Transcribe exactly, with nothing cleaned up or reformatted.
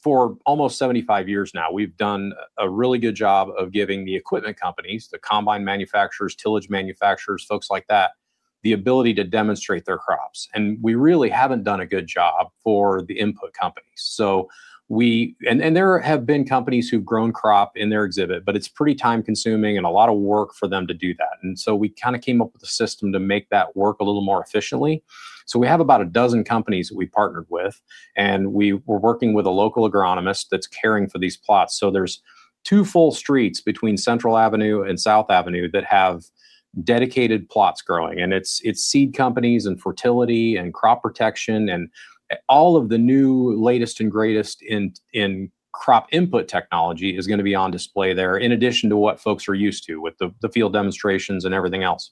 for almost seventy-five years now, we've done a really good job of giving the equipment companies, the combine manufacturers, tillage manufacturers, folks like that, the ability to demonstrate their crops. And we really haven't done a good job for the input companies. So we, and, and there have been companies who've grown crop in their exhibit, but it's pretty time consuming and a lot of work for them to do that. And so we kind of came up with a system to make that work a little more efficiently. So we have about a dozen companies that we partnered with, and we were working with a local agronomist that's caring for these plots. So there's two full streets between Central Avenue and South Avenue that have dedicated plots growing, and it's it's seed companies and fertility and crop protection and all of the new latest and greatest in in crop input technology is going to be on display there, in addition to what folks are used to with the, the field demonstrations and everything else.